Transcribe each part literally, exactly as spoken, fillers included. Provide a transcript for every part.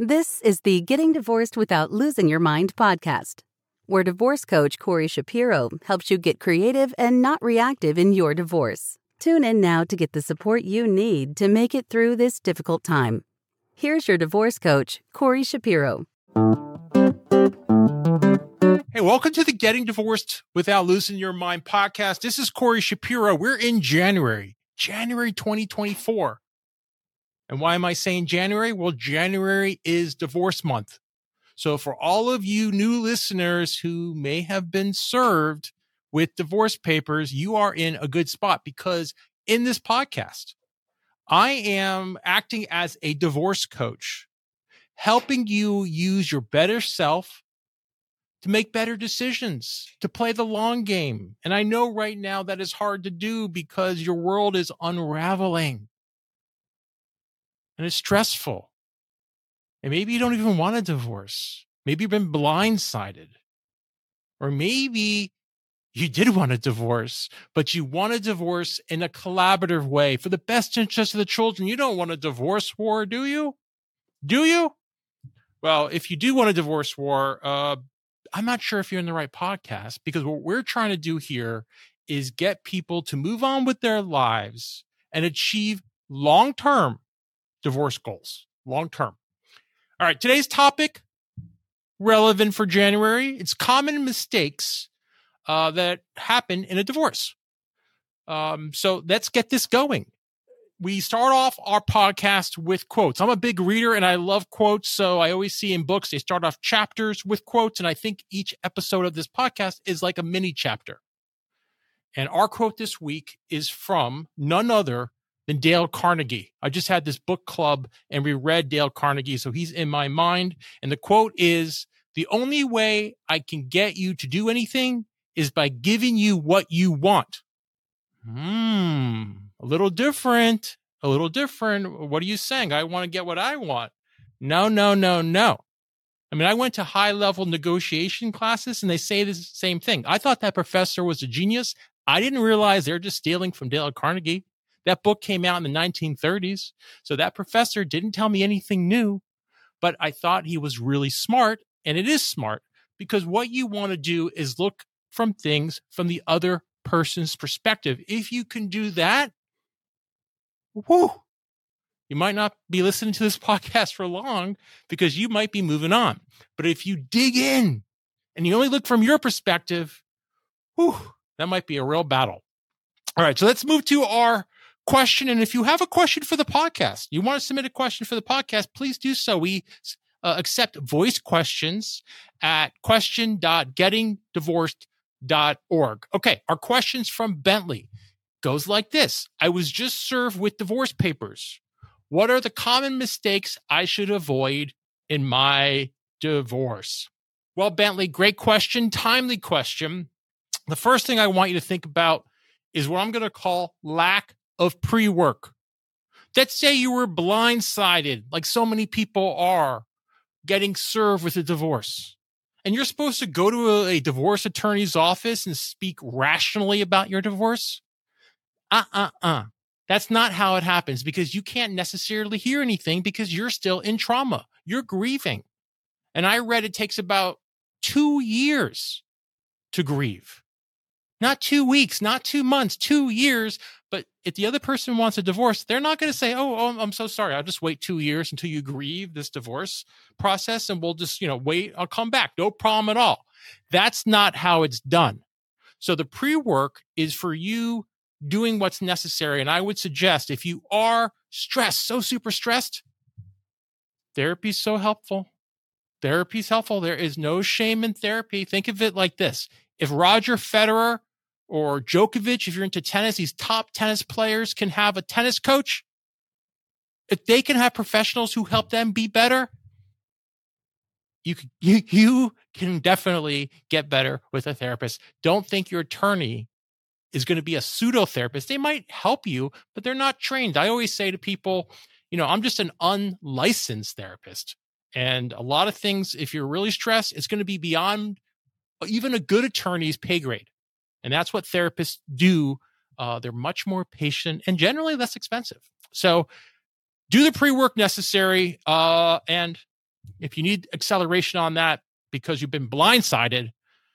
This is the Getting Divorced Without Losing Your Mind podcast, where divorce coach Corey Shapiro helps you get creative and not reactive in your divorce. Tune in now to get the support you need to make it through this difficult time. Here's your divorce coach, Corey Shapiro. Hey, welcome to the Getting Divorced Without Losing Your Mind podcast. This is Corey Shapiro. We're in January, January twenty twenty-four. And why am I saying January? Well, January is divorce month. So for all of you new listeners who may have been served with divorce papers, you are in a good spot, because in this podcast, I am acting as a divorce coach, helping you use your better self to make better decisions, to play the long game. And I know right now that is hard to do because your world is unraveling. And it's stressful. And maybe you don't even want a divorce. Maybe you've been blindsided. Or maybe you did want a divorce, but you want a divorce in a collaborative way for the best interest of the children. You don't want a divorce war, do you? Do you? Well, if you do want a divorce war, uh, I'm not sure if you're in the right podcast, because what we're trying to do here is get people to move on with their lives and achieve long-term divorce goals, long-term. All right, today's topic, relevant for January. It's common mistakes uh, that happen in a divorce. Um, so let's get this going. We start off our podcast with quotes. I'm a big reader and I love quotes. So I always see in books, they start off chapters with quotes. And I think each episode of this podcast is like a mini chapter. And our quote this week is from none other than Dale Carnegie. I just had this book club and we read Dale Carnegie, so he's in my mind. And the quote is, "The only way I can get you to do anything is by giving you what you want." Hmm, a little different, a little different. What are you saying? I want to get what I want. No, no, no, no. I mean, I went to high-level negotiation classes and they say the same thing. I thought that professor was a genius. I didn't realize they're just stealing from Dale Carnegie. That book came out in the nineteen thirties. So that professor didn't tell me anything new, but I thought he was really smart. And it is smart, because what you want to do is look from things from the other person's perspective. If you can do that, whoo, you might not be listening to this podcast for long, because you might be moving on. But if you dig in and you only look from your perspective, whoo, that might be a real battle. All right, so let's move to our question. And if you have a question for the podcast, you want to submit a question for the podcast, please do so. We uh, accept voice questions at question dot getting divorced dot org. Okay, our questions from Bentley goes like this. I was just served with divorce papers. What are the common mistakes I should avoid in my divorce? Well, Bentley, great question, timely question. The first thing I want you to think about is what I'm going to call lack of pre-work. Let's say you were blindsided, like so many people are, getting served with a divorce. And you're supposed to go to a, a divorce attorney's office and speak rationally about your divorce. Uh-uh-uh. That's not how it happens, because you can't necessarily hear anything because you're still in trauma. You're grieving. And I read it takes about two years to grieve. Not two weeks, not two months, two years. But if the other person wants a divorce, they're not going to say, oh, oh, I'm so sorry. I'll just wait two years until you grieve this divorce process and we'll just, you know, wait. I'll come back. No problem at all. That's not how it's done. So the pre-work is for you doing what's necessary. And I would suggest, if you are stressed, so super stressed, therapy's so helpful. Therapy's helpful. There is no shame in therapy. Think of it like this. If Roger Federer or Djokovic, if you're into tennis, these top tennis players can have a tennis coach, if they can have professionals who help them be better, you can, you, you can definitely get better with a therapist. Don't think your attorney is going to be a pseudo therapist. They might help you, but they're not trained. I always say to people, you know, I'm just an unlicensed therapist. And a lot of things, if you're really stressed, it's going to be beyond even a good attorney's pay grade. And that's what therapists do. Uh, they're much more patient and generally less expensive. So do the pre-work necessary. Uh, and If you need acceleration on that because you've been blindsided,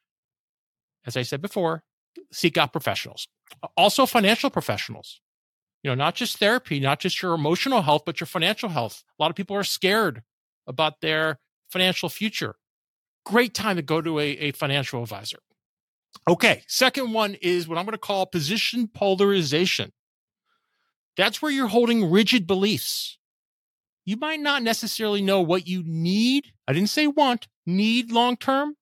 as I said before, seek out professionals. Also financial professionals. You know, not just therapy, not just your emotional health, but your financial health. A lot of people are scared about their financial future. Great time to go to a, a financial advisor. Okay, second one is what I'm going to call position polarization. That's where you're holding rigid beliefs. You might not necessarily know what you need. I didn't say want, need long term.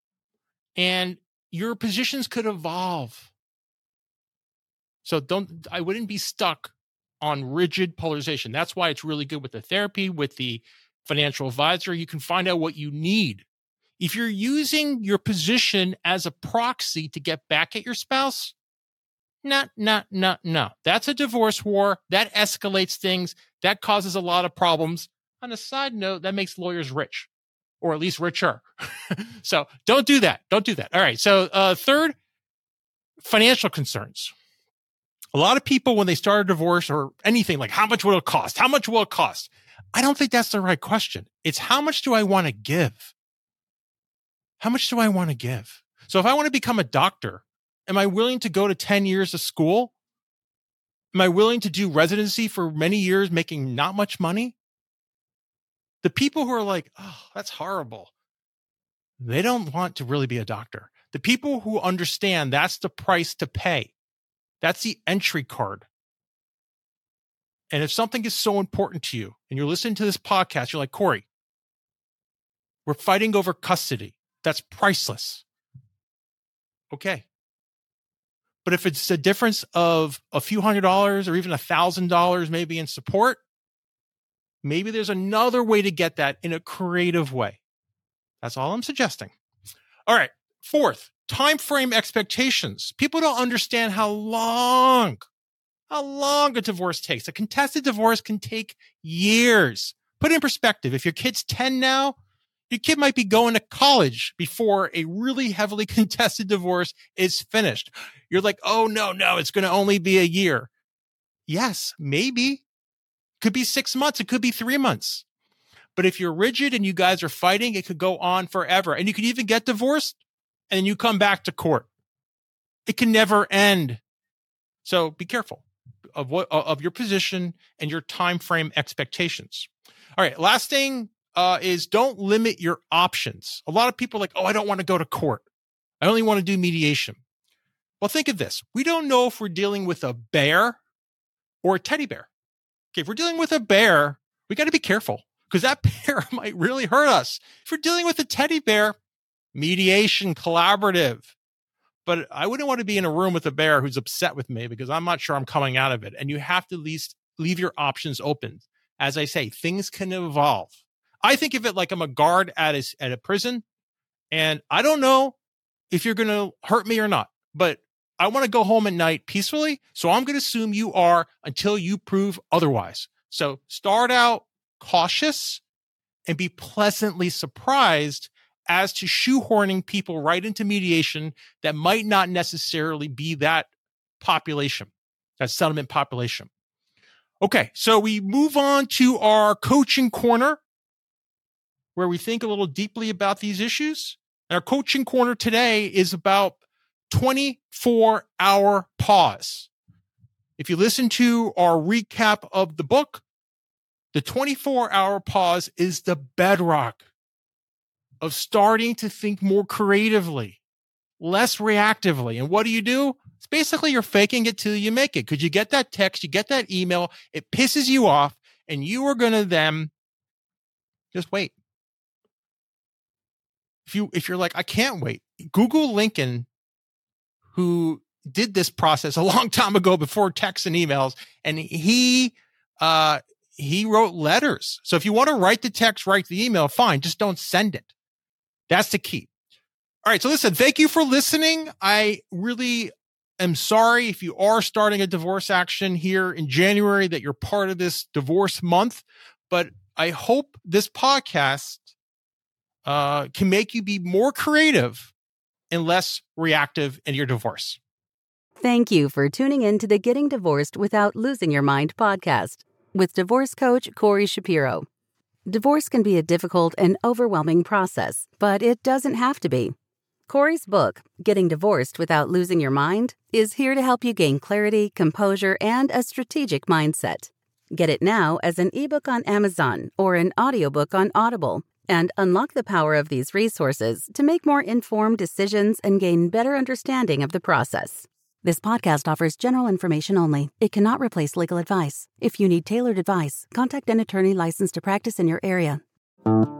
And your positions could evolve. So don't, I wouldn't be stuck on rigid polarization. That's why it's really good with the therapy, with the financial advisor. You can find out what you need. If you're using your position as a proxy to get back at your spouse, no, no, no, no. That's a divorce war. That escalates things. That causes a lot of problems. On a side note, that makes lawyers rich, or at least richer. So don't do that. Don't do that. All right. So uh, third, financial concerns. A lot of people, when they start a divorce or anything, like how much will it cost? How much will it cost? I don't think that's the right question. It's how much do I want to give? How much do I want to give? So if I want to become a doctor, am I willing to go to ten years of school? Am I willing to do residency for many years, making not much money? The people who are like, oh, that's horrible, they don't want to really be a doctor. The people who understand that's the price to pay. That's the entry card. And if something is so important to you and you're listening to this podcast, you're like, Corey, we're fighting over custody. That's priceless. Okay. But if it's a difference of a few hundred dollars or even a thousand dollars maybe in support, maybe there's another way to get that in a creative way. That's all I'm suggesting. All right. Fourth, time frame expectations. People don't understand how long, how long a divorce takes. A contested divorce can take years. Put it in perspective. If your kid's ten now, your kid might be going to college before a really heavily contested divorce is finished. You're like, oh, no, no, it's going to only be a year. Yes, maybe. Could be six months. It could be three months. But if you're rigid and you guys are fighting, it could go on forever. And you could even get divorced and then you come back to court. It can never end. So be careful of what of your position and your time frame expectations. All right, last thing uh, is don't limit your options. A lot of people are like, oh, I don't want to go to court. I only want to do mediation. Well, think of this. We don't know if we're dealing with a bear or a teddy bear. Okay, if we're dealing with a bear, we got to be careful because that bear might really hurt us. If we're dealing with a teddy bear, mediation, collaborative. But I wouldn't want to be in a room with a bear who's upset with me because I'm not sure I'm coming out of it. And you have to at least leave your options open. As I say, things can evolve. I think of it like I'm a guard at a, at a prison. And I don't know if you're going to hurt me or not. But I want to go home at night peacefully. So I'm going to assume you are until you prove otherwise. So start out cautious and be pleasantly surprised as to shoehorning people right into mediation that might not necessarily be that population, that settlement population. Okay, so we move on to our coaching corner where we think a little deeply about these issues. And our coaching corner today is about twenty-four hour pause. If you listen to our recap of the book, the twenty-four hour pause is the bedrock of starting to think more creatively, less reactively. And what do you do? It's basically you're faking it till you make it because you get that text, you get that email, it pisses you off, and you are going to then just wait. If you, if you're like, I can't wait, Google Lincoln, who did this process a long time ago before texts and emails, and he, uh, he wrote letters. So if you want to write the text, write the email, fine, just don't send it. That's the key. All right. So listen, thank you for listening. I really am sorry if you are starting a divorce action here in January that you're part of this divorce month, but I hope this podcast uh, can make you be more creative and less reactive in your divorce. Thank you for tuning in to the Getting Divorced Without Losing Your Mind podcast with divorce coach Corey Shapiro. Divorce can be a difficult and overwhelming process, but it doesn't have to be. Corey's book, Getting Divorced Without Losing Your Mind, is here to help you gain clarity, composure, and a strategic mindset. Get it now as an ebook on Amazon or an audiobook on Audible, and unlock the power of these resources to make more informed decisions and gain better understanding of the process. This podcast offers general information only. It cannot replace legal advice. If you need tailored advice, contact an attorney licensed to practice in your area.